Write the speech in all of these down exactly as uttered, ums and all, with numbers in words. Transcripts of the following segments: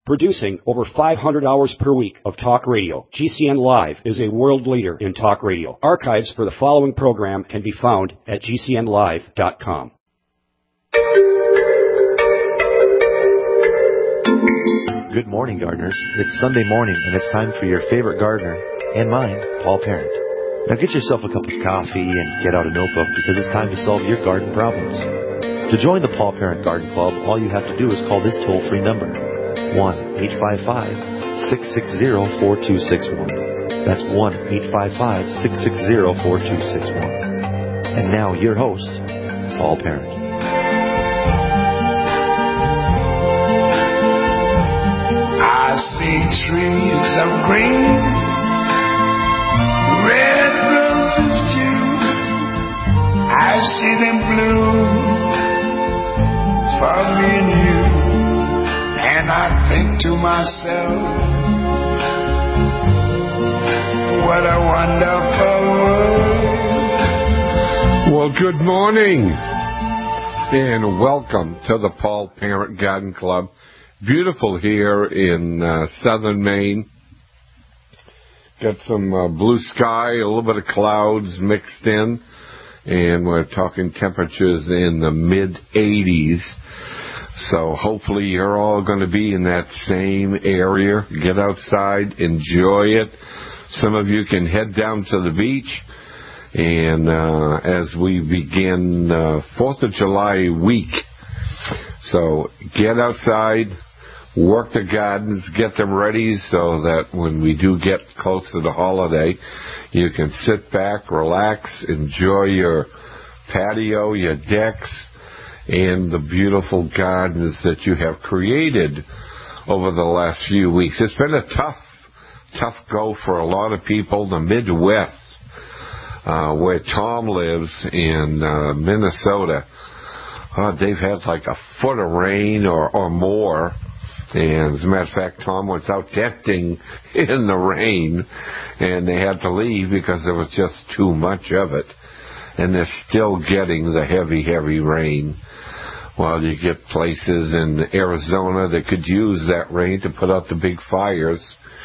Producing over five hundred hours per week of talk radio, G C N Live is a world leader in talk radio. Archives for the following program can be found at G C N live dot com. Good morning, gardeners. It's Sunday morning, and it's time for your favorite gardener, and mine, Paul Parent. Now get yourself a cup of coffee and get out a notebook, because it's time to solve your garden problems. To join the Paul Parent Garden Club, all you have to do is call this toll-free number, one eight five five, six six zero, four two six one. That's one eight five five, six six zero, four two six one. And now, your host, Paul Parent. I see trees of green, red roses too. I see them bloom for me and you. And I think to myself, what a wonderful world. Well, good morning, and welcome to the Paul Parent Garden Club. Beautiful here in uh, southern Maine. Got some uh, blue sky, a little bit of clouds mixed in, and we're talking temperatures in the mid eighties. So hopefully you're all going to be in that same area. Get outside, enjoy it. Some of you can head down to the beach. And uh, as we begin uh, fourth of July week, so get outside, work the gardens, get them ready so that when we do get close to the holiday, you can sit back, relax, enjoy your patio, your decks, and the beautiful gardens that you have created over the last few weeks. It's been a tough, tough go for a lot of people. The Midwest, uh, where Tom lives in uh, Minnesota, uh, they've had like a foot of rain or, or more. And as a matter of fact, Tom was out tenting in the rain, and they had to leave because there was just too much of it. And they're still getting the heavy, heavy rain. Well, you get places in Arizona that could use that rain to put out the big fires.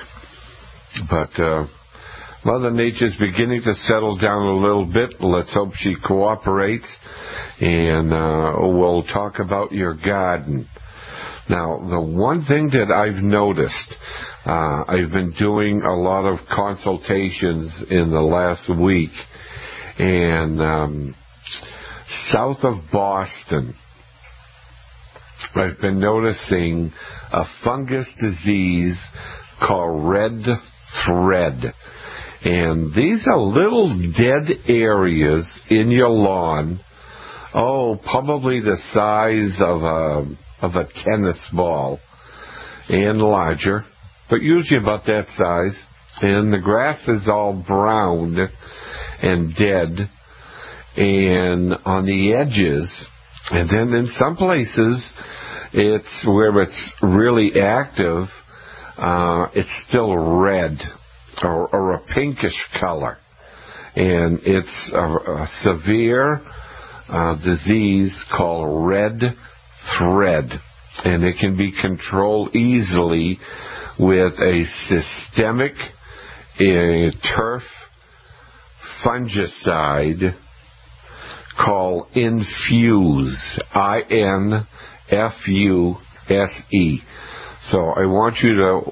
But uh, Mother Nature's beginning to settle down a little bit. Let's hope she cooperates. And uh, we'll talk about your garden. Now, the one thing that I've noticed, uh, I've been doing a lot of consultations in the last week, and um, south of Boston, I've been noticing a fungus disease called red thread. And these are little dead areas in your lawn, oh, probably the size of a of a tennis ball and larger, but usually about that size. And the grass is all brown and dead and on the edges. And then in some places, it's where it's really active, uh, it's still red or, or a pinkish color. And it's a, a severe uh, disease called red thread, and it can be controlled easily with a systemic a turf fungicide called Infuse, I N F U S E. So I want you to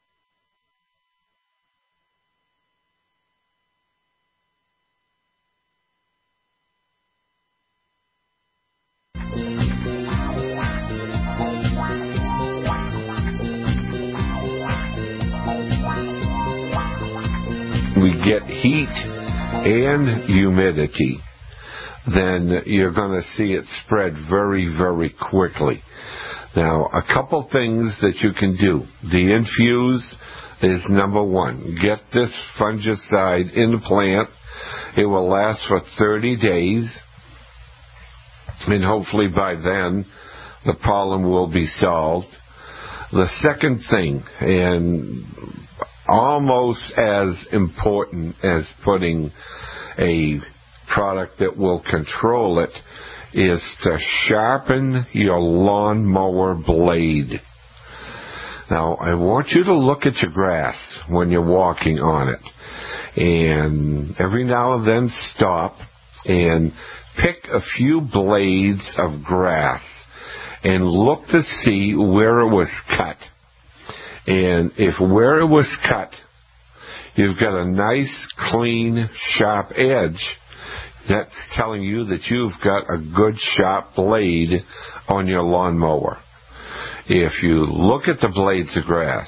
we get heat and humidity, then you're going to see it spread very, very quickly. Now, a couple things that you can do. The Infuse is number one. Get this fungicide in the plant. It will last for thirty days, and hopefully by then the problem will be solved. The second thing, and almost as important as putting a product that will control it, is to sharpen your lawnmower blade. Now, I want you to look at your grass when you're walking on it. And every now and then stop and pick a few blades of grass and look to see where it was cut. And if where it was cut, you've got a nice, clean, sharp edge, that's telling you that you've got a good, sharp blade on your lawnmower. If you look at the blades of grass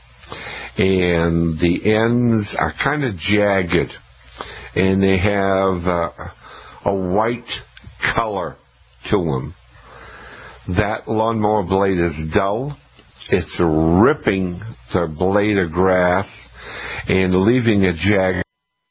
and the ends are kind of jagged and they have uh, a white color to them, that lawnmower blade is dull. It's ripping the blade of grass and leaving a jag.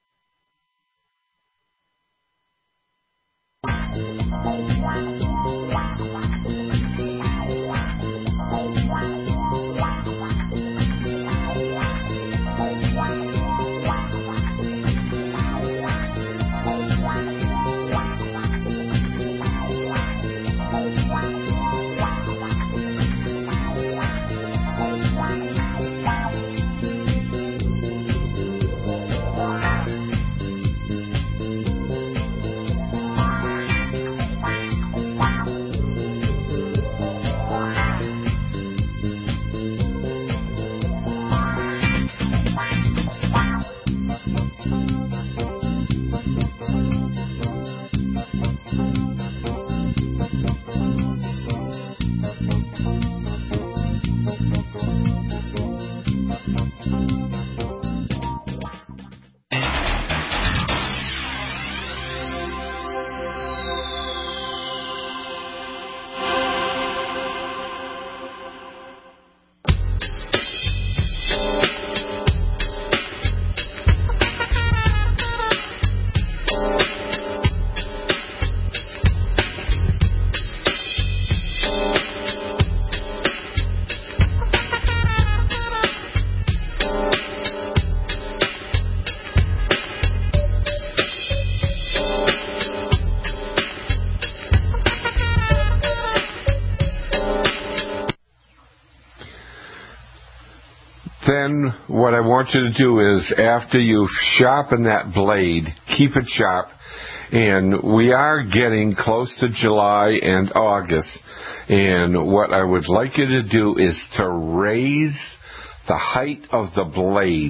Then what I want you to do is, after you sharpen that blade, keep it sharp. And we are getting close to July and August. And what I would like you to do is to raise the height of the blade.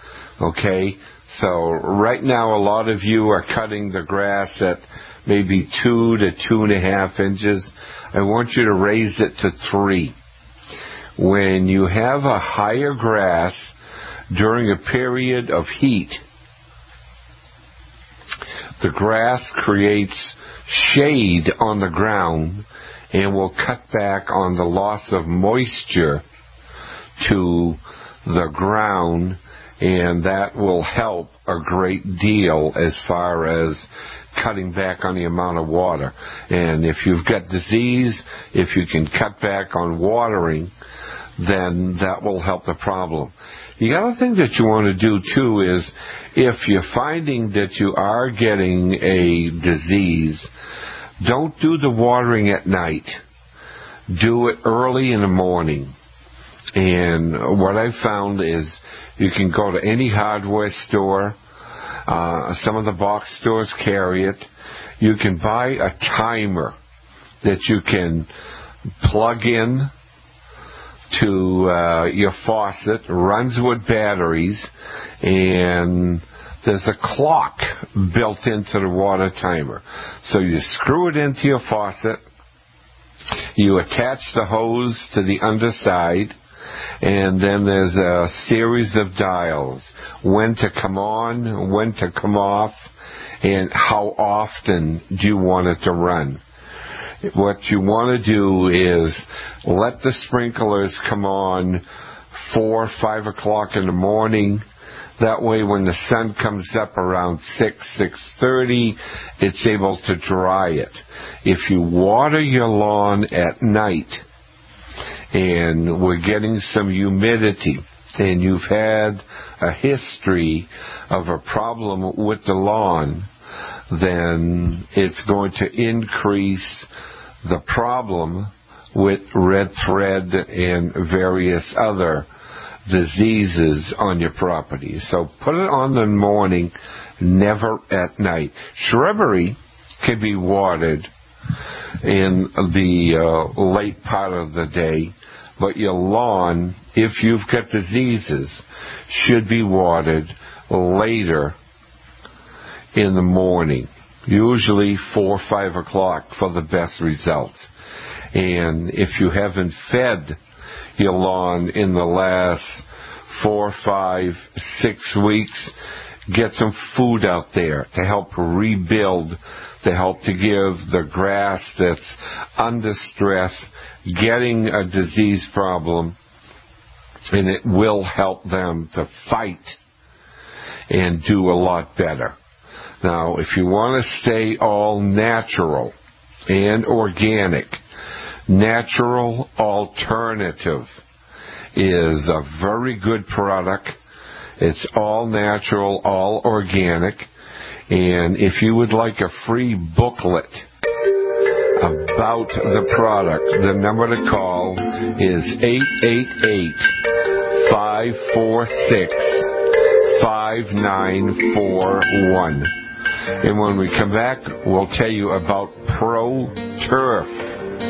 Okay? So right now a lot of you are cutting the grass at maybe two to two and a half inches. I want you to raise it to three. When you have a higher grass during a period of heat, the grass creates shade on the ground and will cut back on the loss of moisture to the ground, and that will help a great deal as far as cutting back on the amount of water. And if you've got disease, if you can cut back on watering, then that will help the problem. The other thing that you want to do too is, if you're finding that you are getting a disease, don't do the watering at night. Do it early in the morning. And what I've found is, you can go to any hardware store. Uh, some of the box stores carry it. You can buy a timer that you can plug in to uh, your faucet, runs with batteries, and there's a clock built into the water timer. So you screw it into your faucet, you attach the hose to the underside, and then there's a series of dials, when to come on, when to come off, and how often do you want it to run. What you want to do is let the sprinklers come on four, five o'clock in the morning. That way when the sun comes up around six, six thirty, it's able to dry it. If you water your lawn at night and we're getting some humidity and you've had a history of a problem with the lawn, then it's going to increase the problem with red thread and various other diseases on your property. So put it on in the morning, never at night. Shrubbery can be watered in the uh, late part of the day, but your lawn, if you've got diseases, should be watered later in the morning, usually four or five o'clock for the best results. And if you haven't fed your lawn in the last four, five, six weeks, get some food out there to help rebuild, to help to give the grass that's under stress, getting a disease problem, and it will help them to fight and do a lot better. Now, if you want to stay all natural and organic, Natural Alternative is a very good product. It's all natural, all organic. And if you would like a free booklet about the product, the number to call is eight eight eight, five four six, five nine four one. And when we come back, we'll tell you about Pro Turf.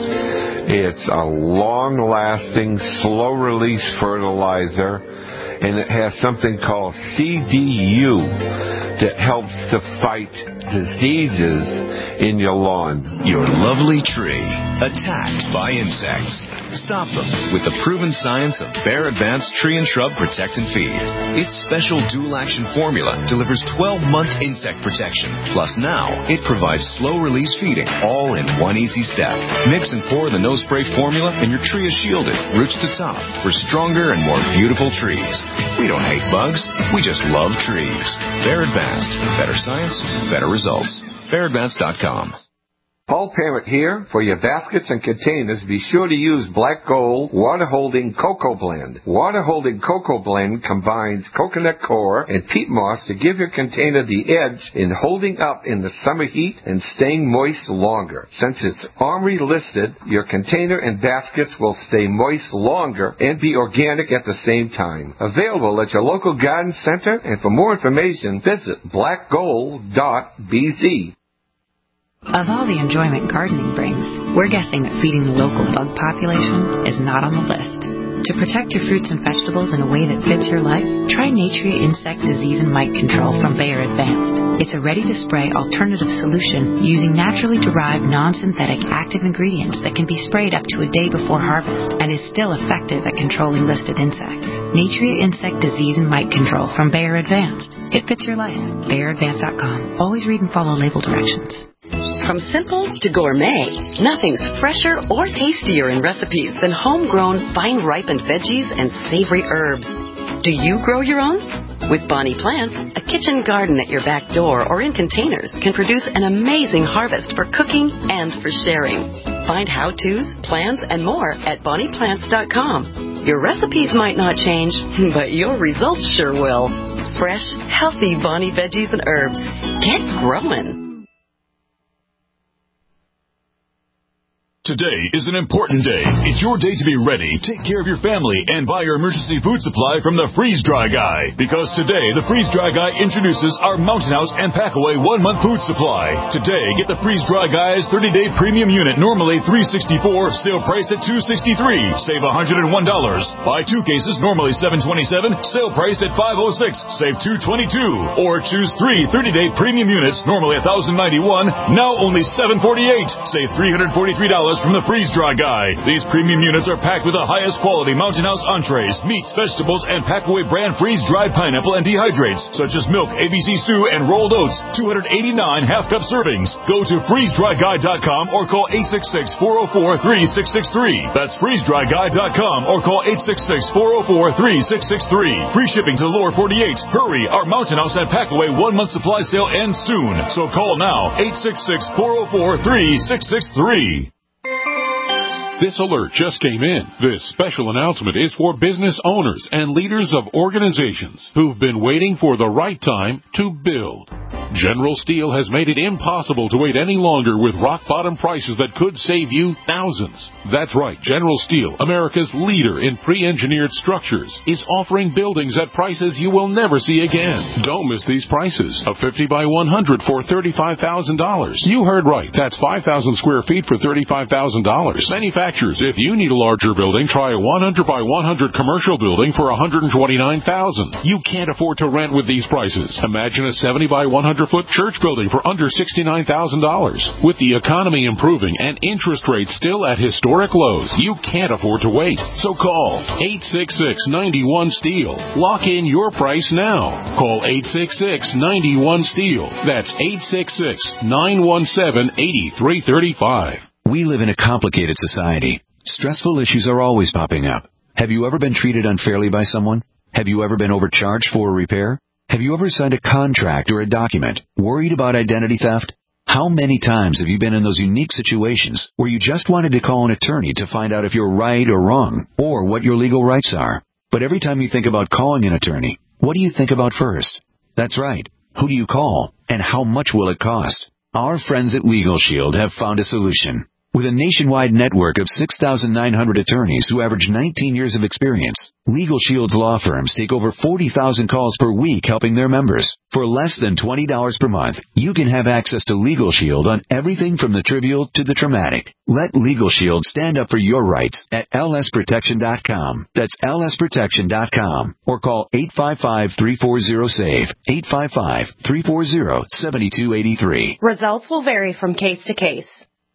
It's a long-lasting, slow-release fertilizer, and it has something called C D U that helps to fight diseases in your lawn. Your lovely tree attacked by insects. Stop them with the proven science of Bayer Advanced Tree and Shrub Protect and Feed. Its special dual-action formula delivers twelve-month insect protection. Plus now, it provides slow-release feeding, all in one easy step. Mix and pour the no-spray formula, and your tree is shielded, roots to top, for stronger and more beautiful trees. We don't hate bugs, we just love trees. Bayer Advanced. Better science, better results. Bayer Advanced dot com. Paul Parent here. For your baskets and containers, be sure to use Black Gold Water-Holding Cocoa Blend. Water-Holding Cocoa Blend combines coconut coir and peat moss to give your container the edge in holding up in the summer heat and staying moist longer. Since it's OMRI listed, your container and baskets will stay moist longer and be organic at the same time. Available at your local garden center, and for more information, visit black gold dot b z. Of all the enjoyment gardening brings, we're guessing that feeding the local bug population is not on the list. To protect your fruits and vegetables in a way that fits your life, try Natria Insect Disease and Mite Control from Bayer Advanced. It's a ready-to-spray alternative solution using naturally derived non-synthetic active ingredients that can be sprayed up to a day before harvest and is still effective at controlling listed insects. Natria Insect Disease and Mite Control from Bayer Advanced. It fits your life. Bayer Advanced dot com. Always read and follow label directions. From simple to gourmet, nothing's fresher or tastier in recipes than homegrown, vine-ripened veggies and savory herbs. Do you grow your own? With Bonnie Plants, a kitchen garden at your back door or in containers can produce an amazing harvest for cooking and for sharing. Find how-tos, plans, and more at Bonnie Plants dot com. Your recipes might not change, but your results sure will. Fresh, healthy Bonnie veggies and herbs. Get growing. Today is an important day. It's your day to be ready, take care of your family, and buy your emergency food supply from the Freeze Dry Guy. Because today, the Freeze Dry Guy introduces our Mountain House and Packaway one-month food supply. Today, get the Freeze Dry Guy's thirty-day premium unit, normally three hundred sixty-four dollars, sale price at two hundred sixty-three dollars. Save one hundred one dollars. Buy two cases, normally seven hundred twenty-seven dollars, sale price at five hundred six dollars. Save two hundred twenty-two dollars. Or choose three thirty-day premium units, normally one thousand ninety-one dollars, now only seven hundred forty-eight dollars. Save three hundred forty-three dollars from the Freeze Dry Guy. These premium units are packed with the highest quality Mountain House entrees, meats, vegetables, and Packaway brand freeze-dried pineapple and dehydrates, such as milk, A B C stew, and rolled oats. two hundred eighty-nine half-cup servings. Go to freeze dry guy dot com or call eight six six, four oh four, three six six three. That's freeze dry guy dot com or call eight six six, four oh four, three six six three. Free shipping to the lower forty-eight. Hurry, our Mountain House and Packaway one-month supply sale ends soon. So call now, eight six six, four oh four, three six six three. This alert just came in. This special announcement is for business owners and leaders of organizations who've been waiting for the right time to build. General Steel has made it impossible to wait any longer with rock-bottom prices that could save you thousands. That's right. General Steel, America's leader in pre-engineered structures, is offering buildings at prices you will never see again. Don't miss these prices. A fifty by one hundred for thirty-five thousand dollars. You heard right. That's five thousand square feet for thirty-five thousand dollars. Manufacturers, if you need a larger building, try a one hundred by one hundred commercial building for one hundred twenty-nine thousand dollars. You can't afford to rent with these prices. Imagine a seventy by one hundred foot church building for under sixty-nine thousand dollars. With the economy improving and interest rates still at historic lows, you can't afford to wait. So call eight six six, nine one, STEEL. Lock in your price now. Call eight six six, nine one, STEEL. That's eight six six, nine one seven, eight three three five. We live in a complicated society. Stressful issues are always popping up. Have you ever been treated unfairly by someone? Have you ever been overcharged for a repair? Have you ever signed a contract or a document worried about identity theft? How many times have you been in those unique situations where you just wanted to call an attorney to find out if you're right or wrong, or what your legal rights are? But every time you think about calling an attorney, what do you think about first? That's right. Who do you call, and how much will it cost? Our friends at Legal Shield have found a solution. With a nationwide network of six thousand nine hundred attorneys who average nineteen years of experience, Legal Shield's law firms take over forty thousand calls per week helping their members. For less than twenty dollars per month, you can have access to Legal Shield on everything from the trivial to the traumatic. Let Legal Shield stand up for your rights at L S protection dot com. That's L S protection dot com. Or call eight five five, three four zero, SAVE, eight five five, three four zero, seven two eight three. Results will vary from case to case.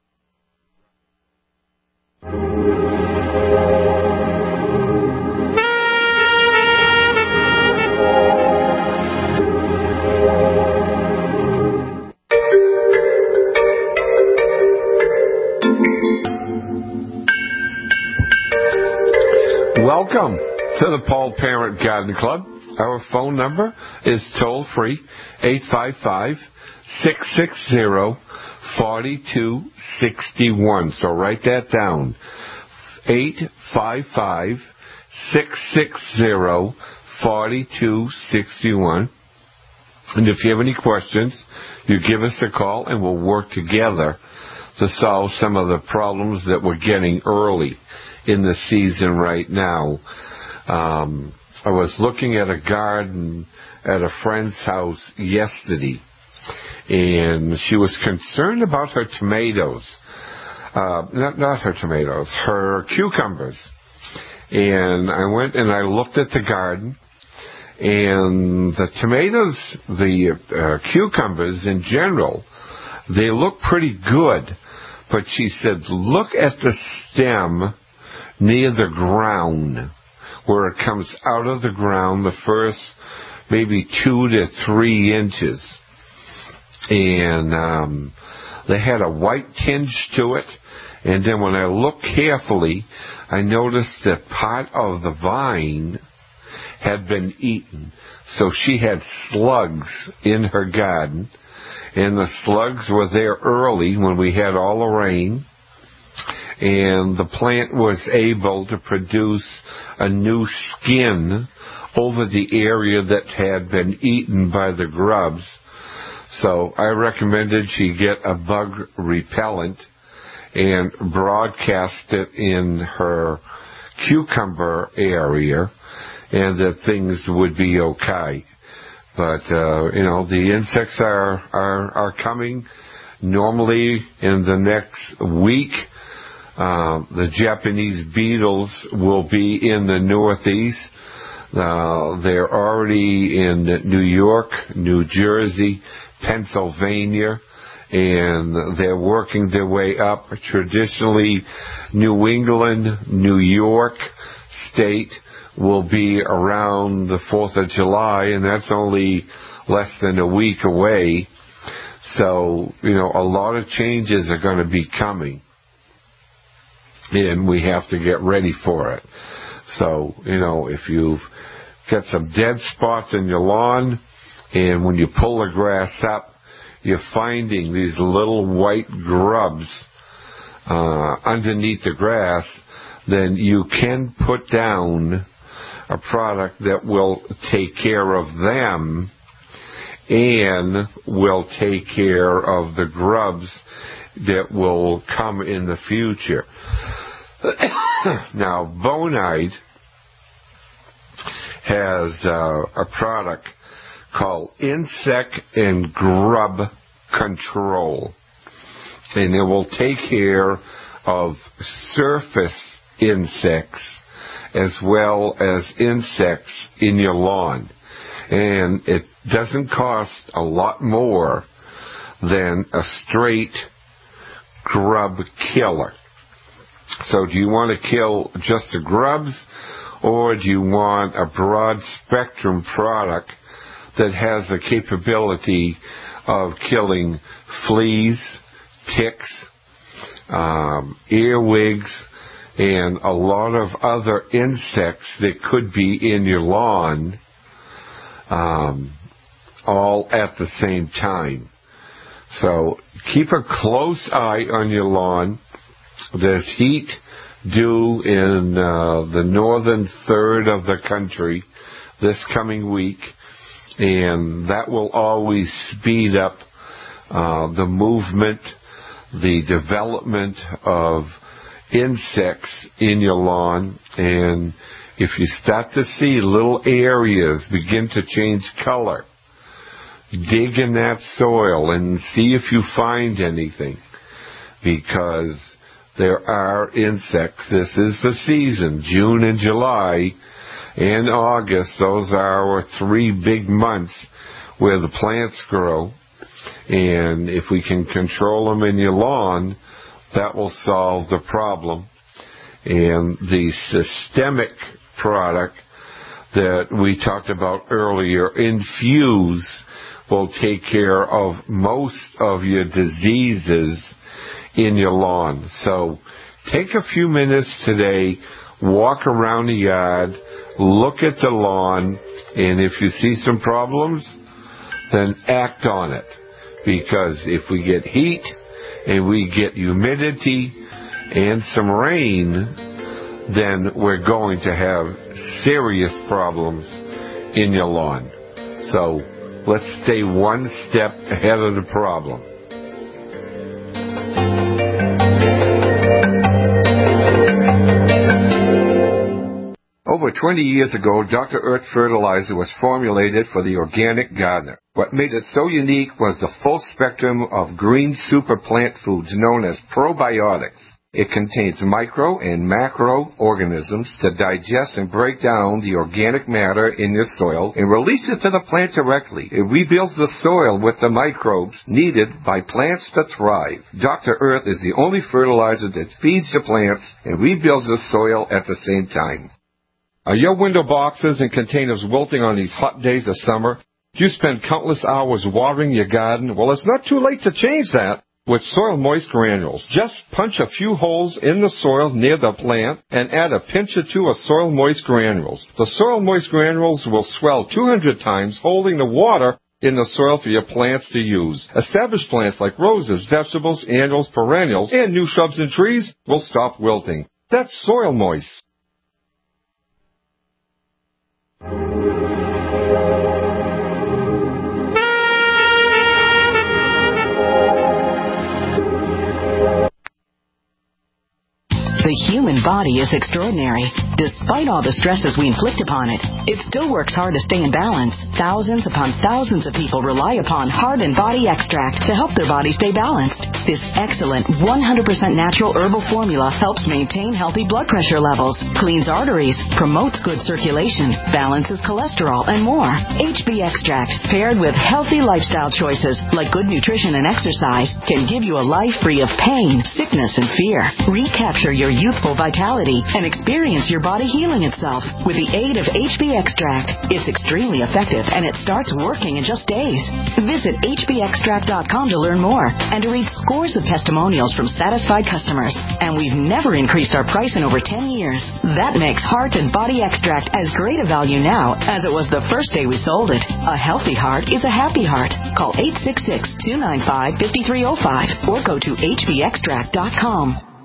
Welcome to the Paul Parent Garden Club. Our phone number is toll free, eight five five, six six zero, four two six one. So write that down, eight five five, six six zero, four two six one. And if you have any questions, you give us a call and we'll work together to solve some of the problems that we're getting early in the season right now. Um, I was looking at a garden at a friend's house yesterday, and she was concerned about her tomatoes. Uh, not, not her tomatoes, her cucumbers. And I went and I looked at the garden, and the tomatoes, the uh, cucumbers in general, they look pretty good. But she said, look at the stem near the ground, where it comes out of the ground, the first maybe two to three inches. And um, they had a white tinge to it. And then when I looked carefully, I noticed that part of the vine had been eaten. So she had slugs in her garden. And the slugs were there early when we had all the rain. And the plant was able to produce a new skin over the area that had been eaten by the grubs. So I recommended she get a bug repellent and broadcast it in her cucumber area, and that things would be okay. But, uh, you know, the insects are, are, are coming. Normally in the next week, uh, the Japanese beetles will be in the Northeast. Uh, they're already in New York, New Jersey, Pennsylvania, and they're working their way up. Traditionally, New England, New York State will be around the fourth of July, and that's only less than a week away. So, you know, a lot of changes are going to be coming, and we have to get ready for it. So, you know, if you've got some dead spots in your lawn, and when you pull the grass up, you're finding these little white grubs uh, underneath the grass, then you can put down a product that will take care of them and will take care of the grubs that will come in the future. Now, Bonide has uh, a product called Insect and Grub Control, and it will take care of surface insects as well as insects in your lawn. And it doesn't cost a lot more than a straight grub killer. So do you want to kill just the grubs, or do you want a broad spectrum product that has the capability of killing fleas, ticks, um, earwigs, and a lot of other insects that could be in your lawn, um, all at the same time? So keep a close eye on your lawn. There's heat due in uh, the northern third of the country this coming week, and that will always speed up uh, the movement, the development of insects in your lawn. And if you start to see little areas begin to change color, dig in that soil and see if you find anything, because there are insects. This is the season. June and July and August, those are our three big months where the plants grow. And if we can control them in your lawn, that will solve the problem. And the systemic product that we talked about earlier, Infuse, will take care of most of your diseases in your lawn. So take a few minutes today, walk around the yard, look at the lawn, and if you see some problems, then act on it. Because if we get heat and we get humidity and some rain, then we're going to have serious problems in your lawn. So let's stay one step ahead of the problem. Over twenty years ago, Doctor Earth fertilizer was formulated for the organic gardener. What made it so unique was the full spectrum of green super plant foods known as probiotics. It contains micro and macro organisms to digest and break down the organic matter in your soil and release it to the plant directly. It rebuilds the soil with the microbes needed by plants to thrive. Doctor Earth is the only fertilizer that feeds the plants and rebuilds the soil at the same time. Are your window boxes and containers wilting on these hot days of summer? Do you spend countless hours watering your garden? Well, it's not too late to change that with Soil Moist Granules. Just punch a few holes in the soil near the plant and add a pinch or two of Soil Moist Granules. The Soil Moist Granules will swell two hundred times, holding the water in the soil for your plants to use. Established plants like roses, vegetables, annuals, perennials, and new shrubs and trees will stop wilting. That's Soil Moist. The human body is extraordinary. Despite all the stresses we inflict upon it, it still works hard to stay in balance. Thousands upon thousands of people rely upon Heart and Body Extract to help their body stay balanced. This excellent one hundred percent natural herbal formula helps maintain healthy blood pressure levels, cleans arteries, promotes good circulation, balances cholesterol, and more. H B Extract, paired with healthy lifestyle choices like good nutrition and exercise, can give you a life free of pain, sickness, and fear. Recapture your youthful vitality and experience your body healing itself with the aid of H B Extract. It's extremely effective and it starts working in just days. Visit H B extract dot com to learn more and to read scores of testimonials from satisfied customers. And we've never increased our price in over ten years. That makes Heart and Body Extract as great a value now as it was the first day we sold it. A healthy heart is a happy heart. Call eight six six, two nine five, five three zero five or go to H B extract dot com.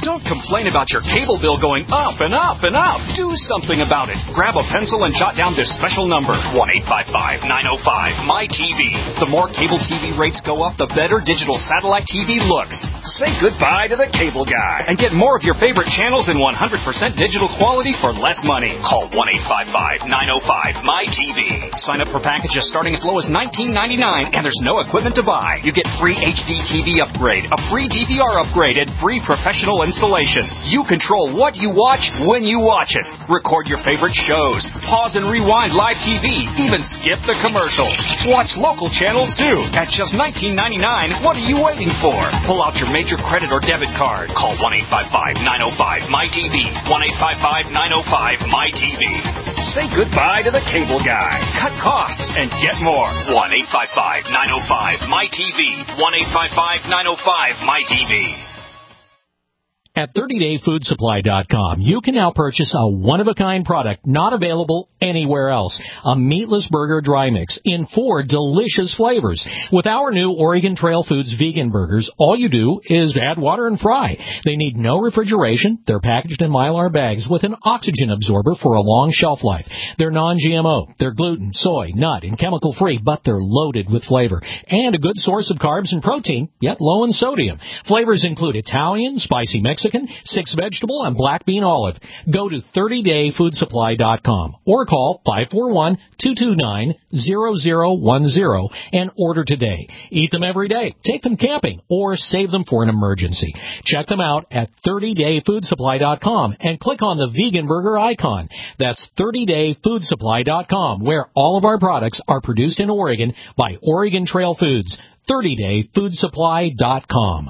Don't complain about your cable bill going up and up and up. Do something about it. Grab a pencil and jot down this special number, one eight five five, nine oh five, M Y T V. The more cable T V rates go up, the better digital satellite T V looks. Say goodbye to the cable guy and get more of your favorite channels in one hundred percent digital quality for less money. Call one eight five five, nine oh five, M Y T V. Sign up for packages starting as low as nineteen ninety-nine, and there's no equipment to buy. You get free H D T V upgrade, a free D V R upgrade, and free professional installation. You control what you watch when you watch it. Record your favorite shows. Pause and rewind live T V. Even skip the commercials. Watch local channels too. At just nineteen ninety-nine, what are you waiting for? Pull out your major credit or debit card. Call one eight five five, nine oh five, M Y T V. one eight five five, nine oh five, M Y T V. Say goodbye to the cable guy. Cut costs and get more. one eight five five, nine oh five, M Y T V. one eight five five, nine oh five, M Y T V. At thirty day food supply dot com, you can now purchase a one-of-a-kind product not available anywhere else. A meatless burger dry mix in four delicious flavors. With our new Oregon Trail Foods vegan burgers, all you do is add water and fry. They need no refrigeration. They're packaged in Mylar bags with an oxygen absorber for a long shelf life. They're non G M O. They're gluten, soy, nut, and chemical-free, but they're loaded with flavor. And a good source of carbs and protein, yet low in sodium. Flavors include Italian, spicy Mexican, six vegetable, and black bean olive. Go to thirty day food supply dot com or call five four one, two two nine, zero zero one zero and order today. Eat them every day, take them camping, or save them for an emergency. Check them out at thirty day food supply dot com and click on the vegan burger icon. That's thirty day food supply dot com, where all of our products are produced in Oregon by Oregon Trail Foods. thirty day food supply dot com.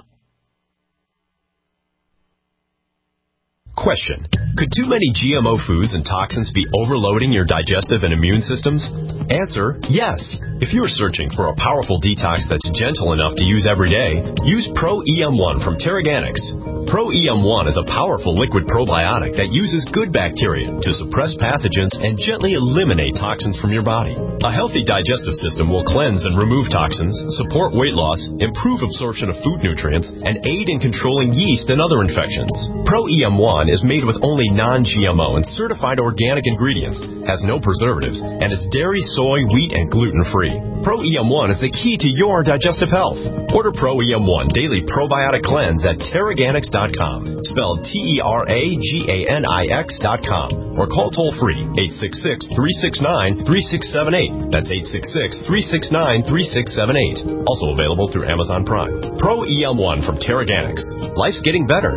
Question. Could too many G M O foods and toxins be overloading your digestive and immune systems? Answer, yes. If you are searching for a powerful detox that's gentle enough to use every day, use Pro E M one from Teraganix. Pro E M one is a powerful liquid probiotic that uses good bacteria to suppress pathogens and gently eliminate toxins from your body. A healthy digestive system will cleanse and remove toxins, support weight loss, improve absorption of food nutrients, and aid in controlling yeast and other infections. Pro E M one is made with only non G M O and certified organic ingredients, has no preservatives, and is dairy, soy, wheat, and gluten-free. Pro E M one is the key to your digestive health. Order Pro E M one Daily Probiotic Cleanse at Teraganix dot com, spelled T E R A G A N I X dot com, or call toll-free eight six six, three six nine, three six seven eight. That's eight six six, three six nine, three six seven eight. Also available through Amazon Prime. Pro E M one from Teraganix. Life's getting better.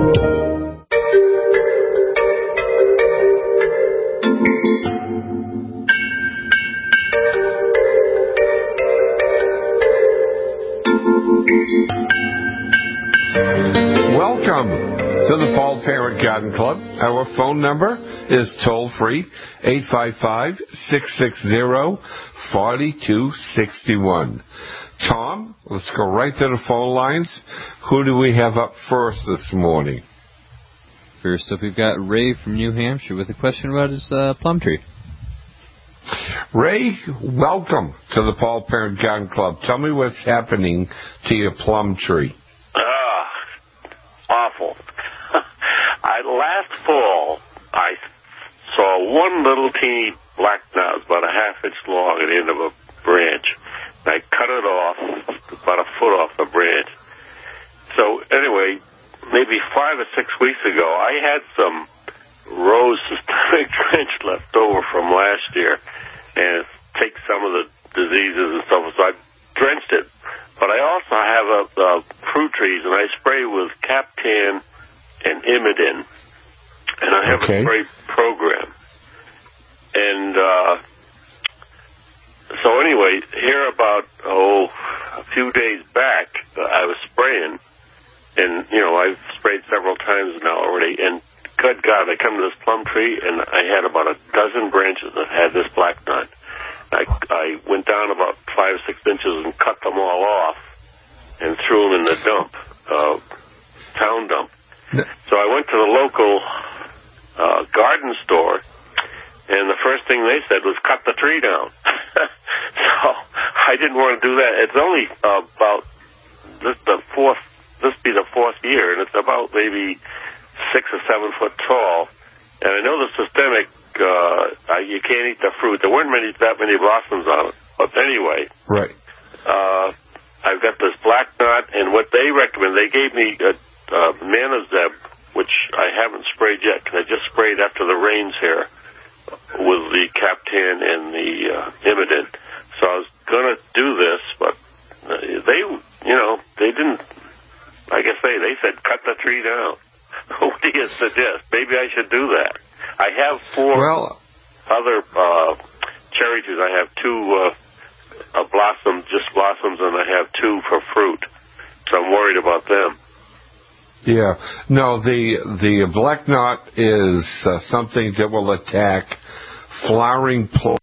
Welcome to the Paul Parent Garden Club. Our phone number is toll-free, eight five five, six six zero, four two six one. Tom, let's go right to the phone lines. Who do we have up first this morning? First up, we've got Ray from New Hampshire with a question about his uh, plum tree. Ray, welcome to the Paul Parent Garden Club. Tell me what's happening to your plum tree. Awful. I last fall I saw one little teeny black knot, about a half inch long at the end of a branch. I cut it off, about a foot off the branch. So anyway, maybe five or six weeks ago, I had some rose systemic drench left over from last year, and it takes some of the diseases and stuff. So I drenched it. But I also have a, a fruit trees, and I spray with Captan and Imidin, and I have okay. a spray program. And uh, so anyway, here about, oh, a few days back, uh, I was spraying, and, you know, I've sprayed several times now already, and good God, I come to this plum tree, and I had about a dozen branches that had this black knot. I, I went down about five or six inches and cut them all off and threw them in the dump, uh, town dump. So I went to the local uh, garden store, and the first thing they said was cut the tree down. So I didn't want to do that. It's only uh, about this, the fourth this be the fourth year, and it's about maybe six or seven foot tall. And I know the systemic, uh, you can't eat the fruit. There weren't many that many blossoms on it. But anyway, right. Uh, I've got this black knot, and what they recommend, they gave me a, a Manazeb, which I haven't sprayed yet, because I just sprayed after the rains here with the Captan and the uh, Imident. So I was going to do this, but they, you know, they didn't, like I say, they said cut the tree down. What do you suggest? Maybe I should do that. I have four well, other uh, cherry trees. I have two uh, uh, blossoms, just blossoms, and I have two for fruit. So I'm worried about them. Yeah. No, the the black knot is uh, something that will attack flowering plants.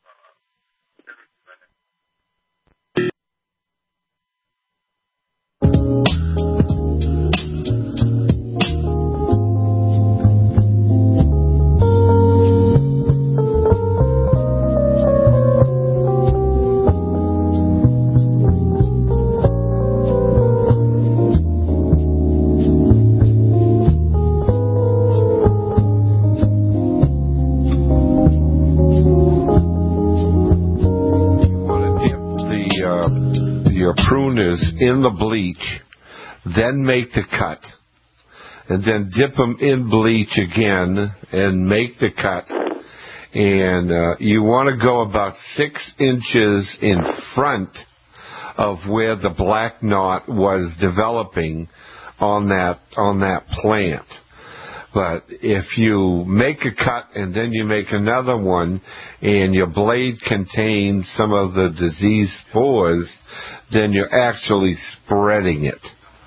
In the bleach, then make the cut, and then dip them in bleach again and make the cut. And uh, you want to go about six inches in front of where the black knot was developing on that on that plant. But if you make a cut and then you make another one, and your blade contains some of the disease spores, then you're actually spreading it.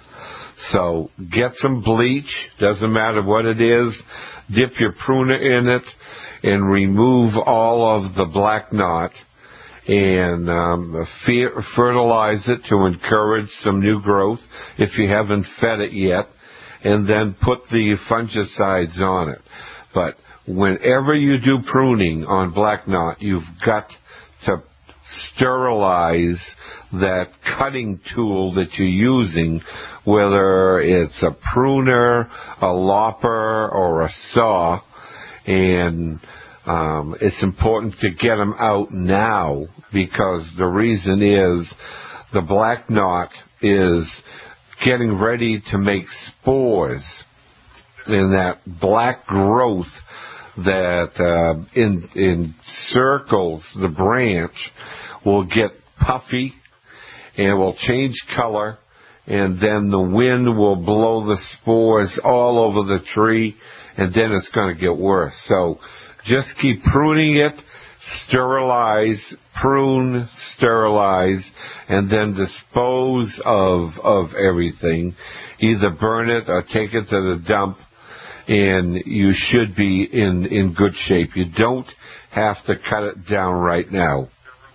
So get some bleach, doesn't matter what it is, dip your pruner in it, and remove all of the black knot, and um, fertilize it to encourage some new growth if you haven't fed it yet, and then put the fungicides on it. But whenever you do pruning on black knot, you've got to sterilize that cutting tool that you're using, whether it's a pruner, a lopper, or a saw. And um, it's important to get them out now, because the reason is the black knot is getting ready to make spores, and that black growth that uh, in, encircles the branch will get puffy and will change color, and then the wind will blow the spores all over the tree, and then it's going to get worse. So just keep pruning it, sterilize, prune, sterilize, and then dispose of of everything. Either burn it or take it to the dump, and you should be in, in good shape. You don't have to cut it down right now.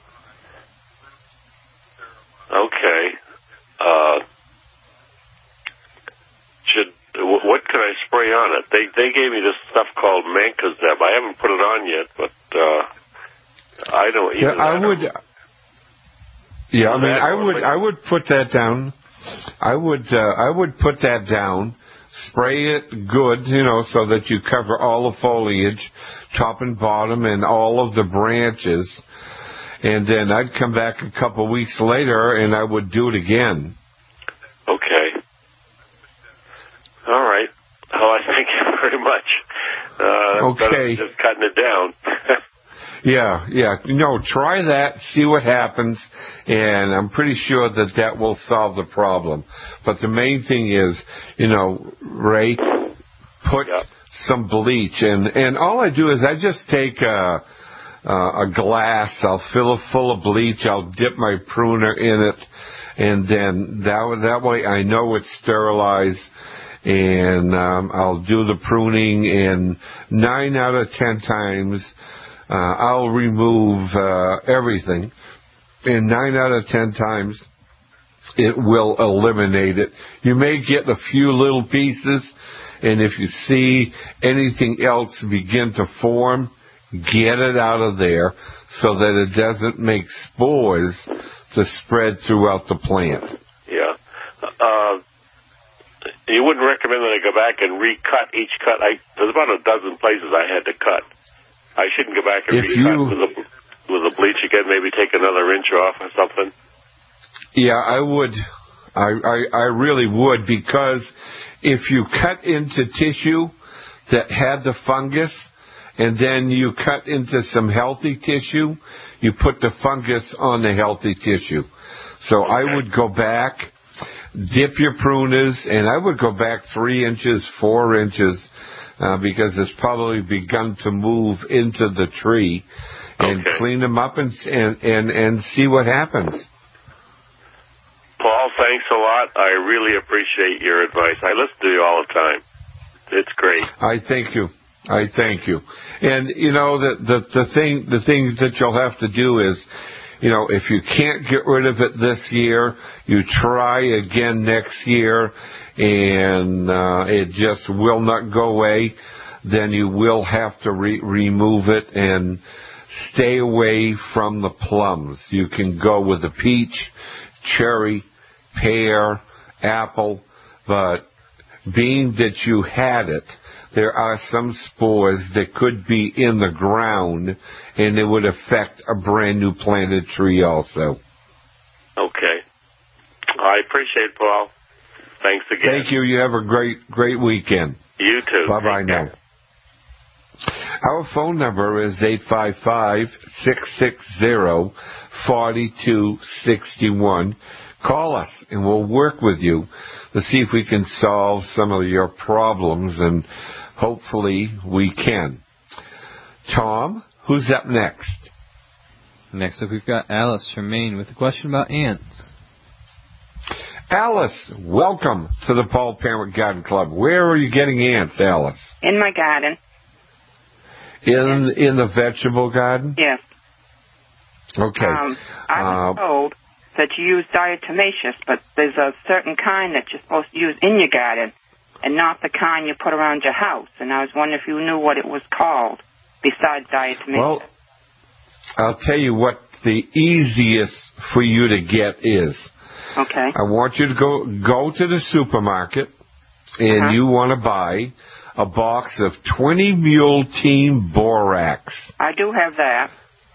Okay. Uh, should what can I spray on it? They they gave me this stuff called Mancozeb. I haven't put it on yet, but uh, I don't even. Yeah, I would. Yeah, I mean, I would I would put that down. I would uh, I would put that down. Spray it good, you know, so that you cover all the foliage, top and bottom, and all of the branches. And then I'd come back a couple of weeks later, and I would do it again. Okay. All right. Oh, I thank you very much. Uh, okay. Just cutting it down. yeah, yeah. No, try that, see what happens, and I'm pretty sure that that will solve the problem. But the main thing is, you know, Ray, put yep. some bleach, and, and all I do is I just take a... Uh, a glass, I'll fill it full of bleach, I'll dip my pruner in it, and then that, that way I know it's sterilized, and um, I'll do the pruning, and nine out of ten times uh, I'll remove uh, everything, and nine out of ten times it will eliminate it. You may get a few little pieces, and if you see anything else begin to form, get it out of there so that it doesn't make spores to spread throughout the plant. Yeah. Uh, you wouldn't recommend that I go back and recut each cut. I, there's about a dozen places I had to cut. I shouldn't go back and if recut you, with, a, with a bleach again, maybe take another inch off or something. Yeah, I would. I, I, I really would, because if you cut into tissue that had the fungus and then you cut into some healthy tissue, you put the fungus on the healthy tissue. So okay. I would go back, dip your pruners, and I would go back three inches, four inches, uh, because it's probably begun to move into the tree, and okay. clean them up and, and, and, and see what happens. Paul, thanks a lot. I really appreciate your advice. I listen to you all the time. It's great. I thank you. I thank you. And, you know, the, the, the thing, the thing that you'll have to do is, you know, if you can't get rid of it this year, you try again next year, and uh, it just will not go away, then you will have to re- remove it and stay away from the plums. You can go with a peach, cherry, pear, apple, but being that you had it, there are some spores that could be in the ground, and it would affect a brand new planted tree also. Okay. I appreciate it, Paul. Thanks again. Thank you. You have a great, great weekend. You too. Bye-bye now. Our phone number is eight five five, six six zero, four two six one. Call us, and we'll work with you to see if we can solve some of your problems, and hopefully we can. Tom, who's up next? Next up, we've got Alice from Maine with a question about ants. Alice, welcome to the Paul Parent Garden Club. Where are you getting ants, Alice? In my garden. In in the vegetable garden? Yes. Okay. Um, I was uh, told that you use diatomaceous, but there's a certain kind that you're supposed to use in your garden, and not the kind you put around your house. And I was wondering if you knew what it was called besides diatomaceous. Well, I'll tell you what the easiest for you to get is. Okay. I want you to go go to the supermarket, and uh-huh. you want to buy a box of twenty Mule Team Borax. I do have that.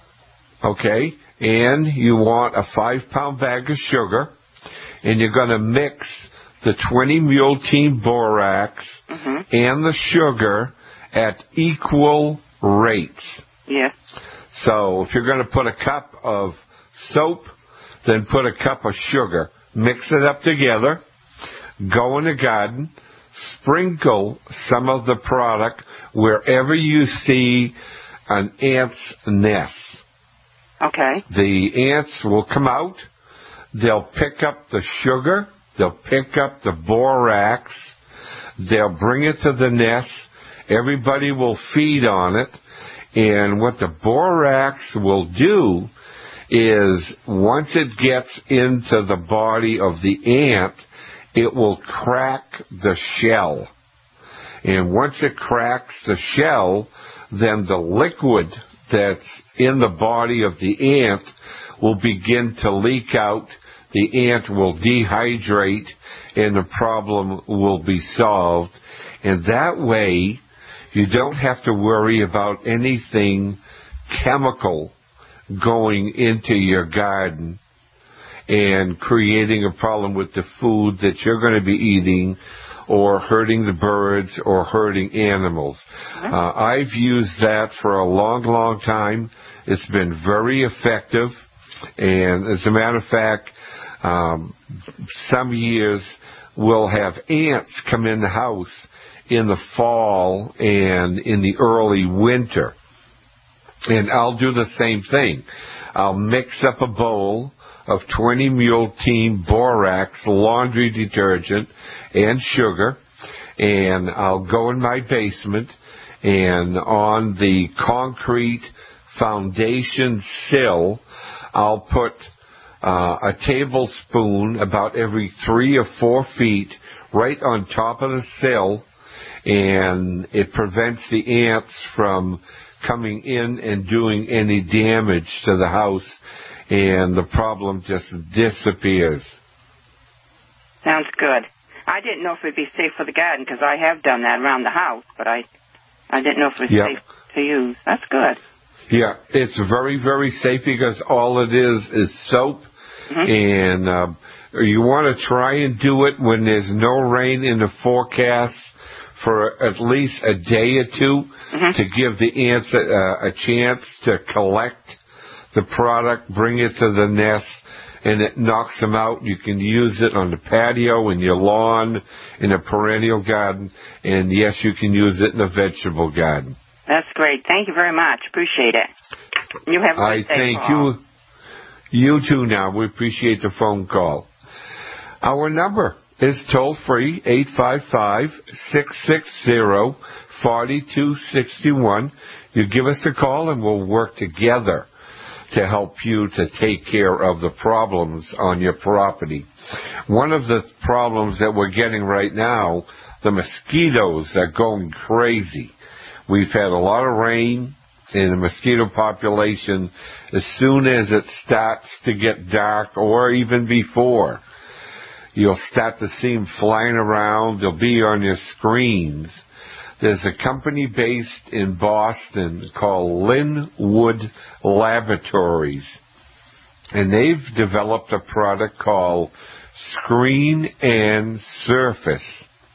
Okay. And you want a five-pound bag of sugar, and you're going to mix the twenty Mule Team Borax mm-hmm. and the sugar at equal rates. Yes. So if you're going to put a cup of soap, then put a cup of sugar. Mix it up together. Go in the garden. Sprinkle some of the product wherever you see an ant's nest. Okay. The ants will come out. They'll pick up the sugar. They'll pick up the borax. They'll bring it to the nest. Everybody will feed on it. And what the borax will do is once it gets into the body of the ant, it will crack the shell. And once it cracks the shell, then the liquid that's in the body of the ant will begin to leak out. The ant will dehydrate, and the problem will be solved. And that way, you don't have to worry about anything chemical going into your garden and creating a problem with the food that you're going to be eating, or hurting the birds, or hurting animals. Uh, I've used that for a long, long time. It's been very effective. And as a matter of fact, um, some years we'll have ants come in the house in the fall and in the early winter. And I'll do the same thing. I'll mix up a bowl of twenty Mule Team Borax laundry detergent and sugar, and I'll go in my basement, and on the concrete foundation sill, I'll put uh, a tablespoon about every three or four feet right on top of the sill, and it prevents the ants from coming in and doing any damage to the house, and the problem just disappears. Sounds good. I didn't know if it'd be safe for the garden because I have done that around the house, but I I didn't know if it was yeah. safe to use. That's good. Yeah, it's very, very safe because all it is is soap. Mm-hmm. And uh, you want to try and do it when there's no rain in the forecast for at least a day or two mm-hmm. to give the ants a, uh, a chance to collect the product, bring it to the nest, and it knocks them out. You can use it on the patio, in your lawn, in a perennial garden, and yes, you can use it in a vegetable garden. That's great. Thank you very much. Appreciate it. You have a good I day, thank Paul. you. You too now. We appreciate the phone call. Our number is toll-free, eight five five, six six zero, four two six one. You give us a call and we'll work together to help you to take care of the problems on your property. One of the problems that we're getting right now, the mosquitoes are going crazy. We've had a lot of rain, and the mosquito population, as soon as it starts to get dark, or even before, you'll start to see them flying around. They'll be on your screens. There's a company based in Boston called Linwood Laboratories, and they've developed a product called Screen and Surface.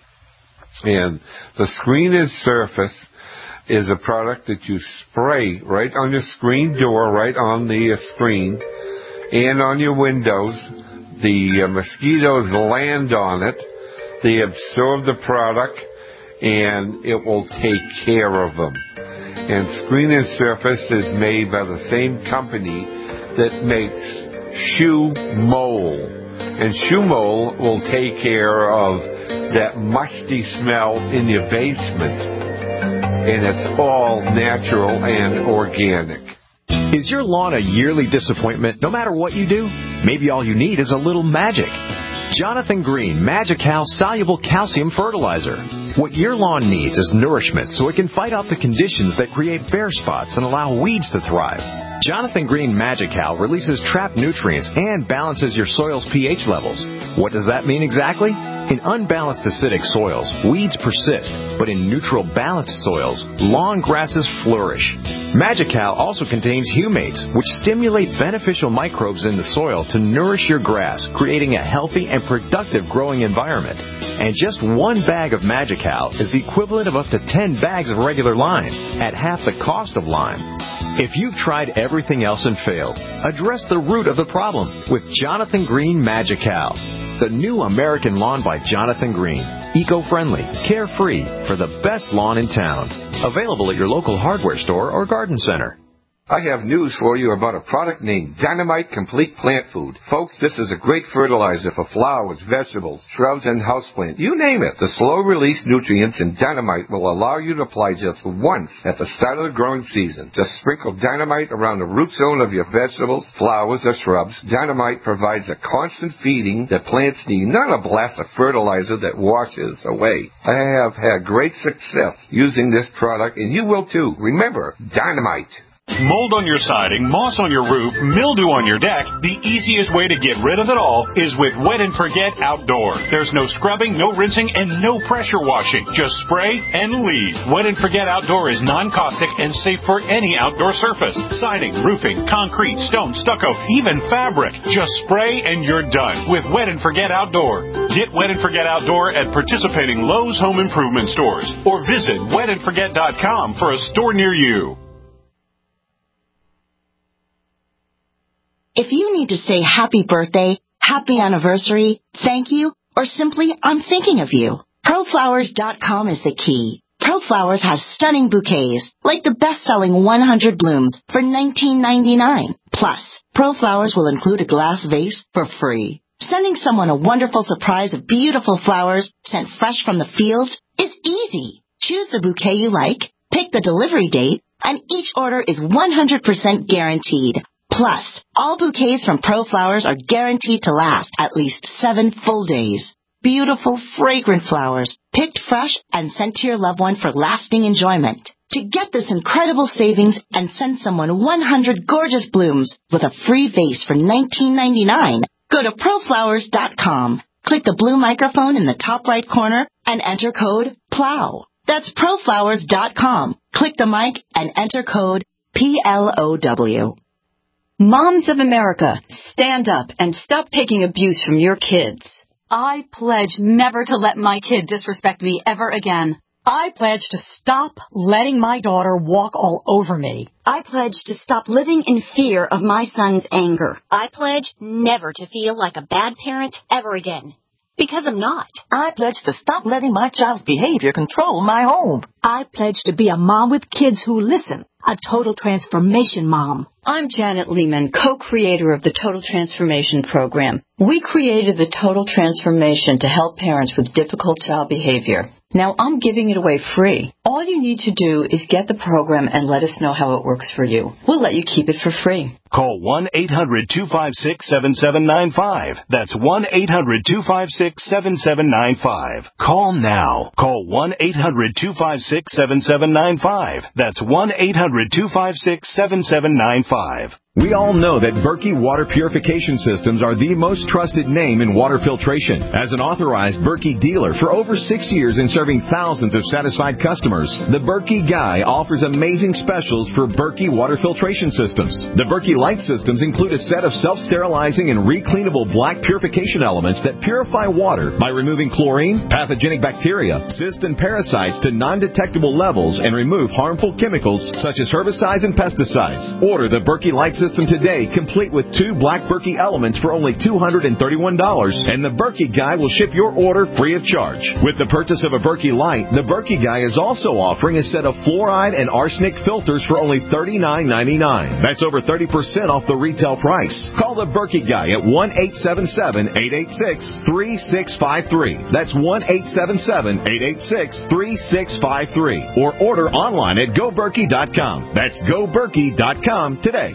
And the Screen and Surface is a product that you spray right on your screen door, right on the uh, screen, and on your windows. The uh, mosquitoes land on it. They absorb the product, and it will take care of them. And Screen and Surface is made by the same company that makes Shoe Mole. And Shoe Mole will take care of that musty smell in your basement. And it's all natural and organic. Is your lawn a yearly disappointment no matter what you do? Maybe all you need is a little magic. Jonathan Green Magical Soluble Calcium Fertilizer. What your lawn needs is nourishment so it can fight off the conditions that create bare spots and allow weeds to thrive. Jonathan Green Magical releases trapped nutrients and balances your soil's pH levels. What does that mean exactly? In unbalanced acidic soils, weeds persist, but in neutral balanced soils, long grasses flourish. Magical also contains humates, which stimulate beneficial microbes in the soil to nourish your grass, creating a healthy and productive growing environment. And just one bag of Magical is the equivalent of up to ten bags of regular lime, at half the cost of lime. If you've tried everything else and failed, address the root of the problem with Jonathan Green Magical. The new American lawn by Jonathan Green. Eco-friendly, carefree, for the best lawn in town. Available at your local hardware store or garden center. I have news for you about a product named Dynamite Complete Plant Food. Folks, this is a great fertilizer for flowers, vegetables, shrubs, and houseplants. You name it. The slow-release nutrients in Dynamite will allow you to apply just once at the start of the growing season. Just sprinkle Dynamite around the root zone of your vegetables, flowers, or shrubs. Dynamite provides a constant feeding that plants need, not a blast of fertilizer that washes away. I have had great success using this product, and you will too. Remember, Dynamite. Mold on your siding, moss on your roof, mildew on your deck, the easiest way to get rid of it all is with Wet and Forget Outdoor. There's no scrubbing, no rinsing, and no pressure washing. Just spray and leave. Wet and Forget Outdoor is non-caustic and safe for any outdoor surface. Siding, roofing, concrete, stone, stucco, even fabric. Just spray and you're done with Wet and Forget Outdoor. Get Wet and Forget Outdoor at participating Lowe's Home Improvement stores or visit wet and forget dot com for a store near you. If you need to say happy birthday, happy anniversary, thank you, or simply I'm thinking of you, pro flowers dot com is the key. ProFlowers has stunning bouquets, like the best-selling one hundred blooms for nineteen ninety-nine. Plus, ProFlowers will include a glass vase for free. Sending someone a wonderful surprise of beautiful flowers sent fresh from the field is easy. Choose the bouquet you like, pick the delivery date, and each order is one hundred percent guaranteed. Plus, all bouquets from ProFlowers are guaranteed to last at least seven full days. Beautiful, fragrant flowers, picked fresh and sent to your loved one for lasting enjoyment. To get this incredible savings and send someone one hundred gorgeous blooms with a free vase for nineteen ninety-nine, go to pro flowers dot com. Click the blue microphone in the top right corner and enter code PLOW. That's proflowers dot com. Click the mic and enter code P L O W. Moms of America, stand up and stop taking abuse from your kids. I pledge never to let my kid disrespect me ever again. I pledge to stop letting my daughter walk all over me. I pledge to stop living in fear of my son's anger. I pledge never to feel like a bad parent ever again. Because I'm not. I pledge to stop letting my child's behavior control my home. I pledge to be a mom with kids who listen. A total transformation mom. I'm Janet Lehman, co-creator of the Total Transformation Program. We created the Total Transformation to help parents with difficult child behavior. Now I'm giving it away free. All you need to do is get the program and let us know how it works for you. We'll let you keep it for free. Call one eight hundred two five six seven seven nine five. That's one eight hundred two five six seven seven nine five. Call now. Call one eight hundred two five six seven seven nine five. That's one eight hundred two five six seven seven nine five. We all know that Berkey Water Purification Systems are the most trusted name in water filtration. As an authorized Berkey dealer for over six years and serving thousands of satisfied customers, the Berkey Guy offers amazing specials for Berkey Water Filtration Systems. The Berkey Light Systems include a set of self-sterilizing and recleanable black purification elements that purify water by removing chlorine, pathogenic bacteria, cysts, and parasites to non-detectable levels and remove harmful chemicals such as herbicides and pesticides. Order the Berkey Light System today, complete with two black Berkey elements for only two hundred thirty-one dollars, and the Berkey Guy will ship your order free of charge. With the purchase of a Berkey Light, the Berkey Guy is also offering a set of fluoride and arsenic filters for only thirty-nine ninety-nine. That's over thirty percent off the retail price. Call the Berkey Guy at one eight seven seven, eight eight six, three six five three. That's one eight seven seven, eight eight six, three six five three. Or order online at go berkey dot com. That's go berkey dot com today.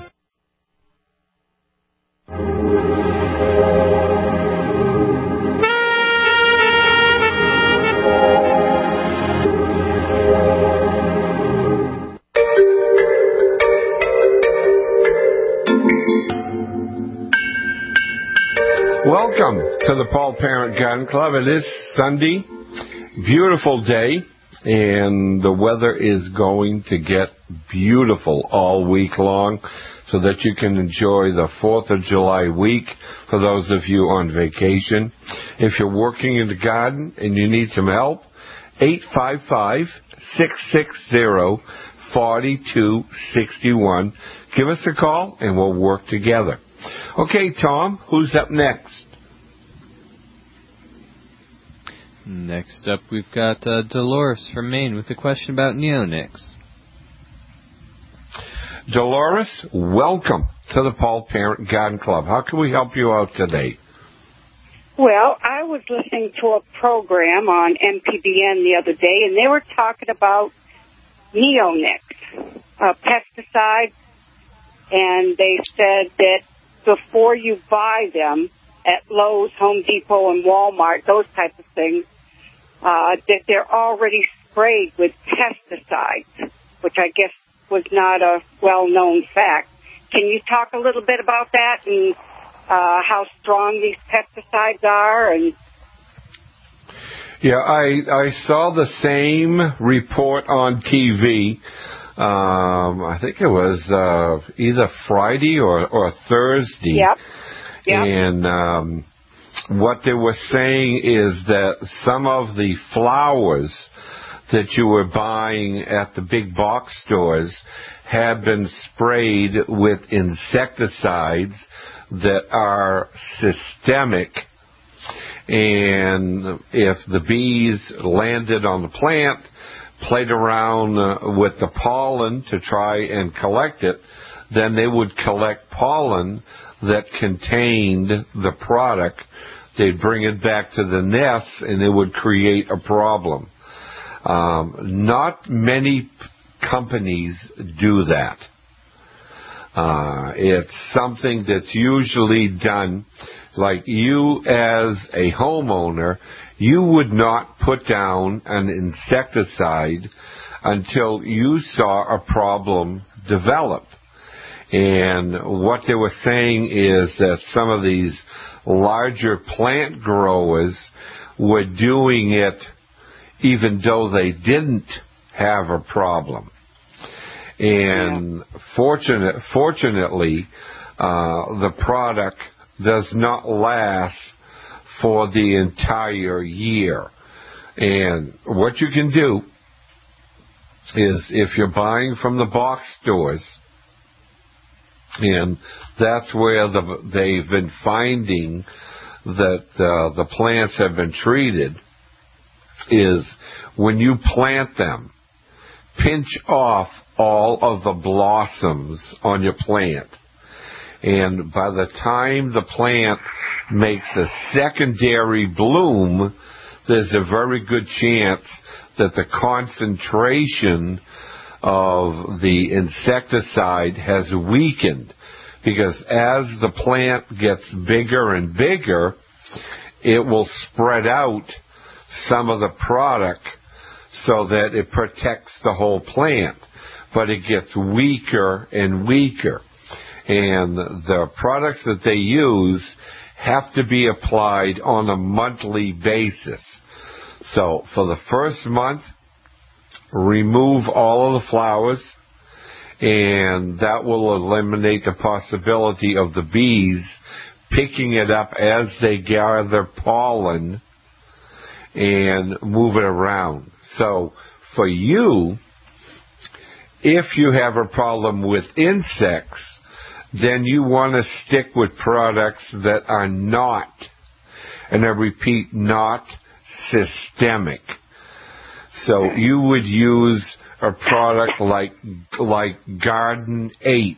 Welcome to the Paul Parent Garden Club. It is Sunday, beautiful day, and the weather is going to get beautiful all week long so that you can enjoy the fourth of July week for those of you on vacation. If you're working in the garden and you need some help, eight five five, six six zero, four two six one. Give us a call and we'll work together. Okay, Tom, who's up next? Next up, we've got uh, Dolores from Maine with a question about neonics. Dolores, welcome to the Paul Parent Garden Club. How can we help you out today? Well, I was listening to a program on M P B N the other day, and they were talking about neonics, uh, pesticides, and they said that before you buy them at Lowe's, Home Depot, and Walmart, those types of things, uh, that they're already sprayed with pesticides, which I guess was not a well-known fact. Can you talk a little bit about that and uh, how strong these pesticides are? And yeah, I I saw the same report on T V. Um, I think it was uh, either Friday or, or Thursday. Yep. Yep. And um, what they were saying is that some of the flowers that you were buying at the big box stores had been sprayed with insecticides that are systemic. And if the bees landed on the plant, played around uh, with the pollen to try and collect it, then they would collect pollen that contained the product. They'd bring it back to the nest, and it would create a problem. Um, not many p- companies do that. Uh, it's something that's usually done, like you as a homeowner, you would not put down an insecticide until you saw a problem develop. And what they were saying is that some of these larger plant growers were doing it even though they didn't have a problem. And yeah. fortunate, fortunately, uh, the product does not last for the entire year. And what you can do is, if you're buying from the box stores, and that's where the, they've been finding that uh, the plants have been treated, is when you plant them, pinch off all of the blossoms on your plant. And by the time the plant makes a secondary bloom, there's a very good chance that the concentration of the insecticide has weakened, because as the plant gets bigger and bigger, it will spread out some of the product so that it protects the whole plant, but it gets weaker and weaker. And the products that they use have to be applied on a monthly basis. So for the first month, remove all of the flowers, and that will eliminate the possibility of the bees picking it up as they gather pollen and move it around. So for you, if you have a problem with insects, then you want to stick with products that are not, and I repeat, not systemic. So you would use a product like like Garden eight,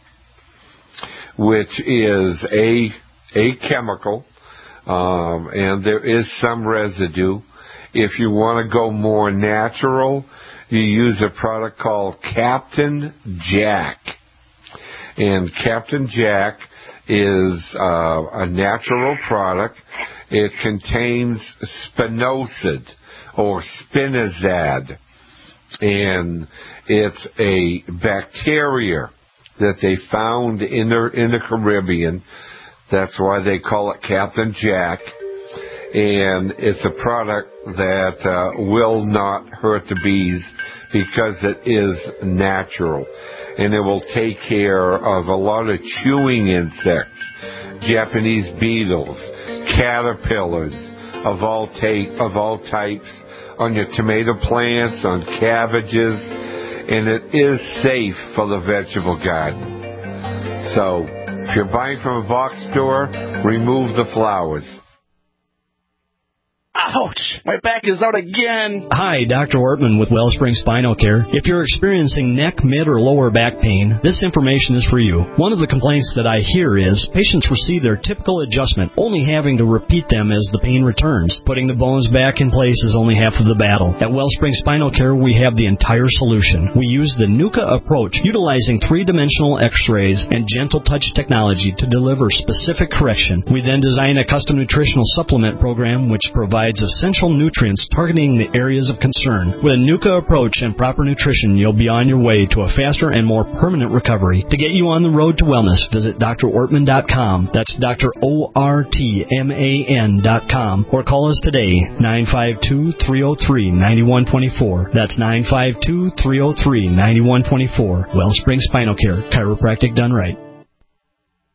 which is a a chemical, um, and there is some residue. If you want to go more natural, you use a product called Captain Jack. And Captain Jack is uh, a natural product. It contains spinosad or spinozad, and it's a bacteria that they found in the, in the Caribbean. That's why they call it Captain Jack. And it's a product that uh, will not hurt the bees because it is natural. And it will take care of a lot of chewing insects, Japanese beetles, caterpillars of all, ta- of all types, on your tomato plants, on cabbages, and it is safe for the vegetable garden. So if you're buying from a box store, remove the flowers. Ouch! My back is out again! Hi, Doctor Ortman with Wellspring Spinal Care. If you're experiencing neck, mid, or lower back pain, this information is for you. One of the complaints that I hear is patients receive their typical adjustment, only having to repeat them as the pain returns. Putting the bones back in place is only half of the battle. At Wellspring Spinal Care, we have the entire solution. We use the NUCA approach, utilizing three-dimensional x-rays and gentle touch technology to deliver specific correction. We then design a custom nutritional supplement program which provides essential nutrients targeting the areas of concern. With a NUCA approach and proper nutrition, you'll be on your way to a faster and more permanent recovery. To get you on the road to wellness, visit D R ortman dot com. That's Doctor O R T M A N dot com. Or call us today, nine five two, three oh three, nine one two four. That's nine five two, three oh three, nine one two four. Wellspring Spinal Care, chiropractic done right.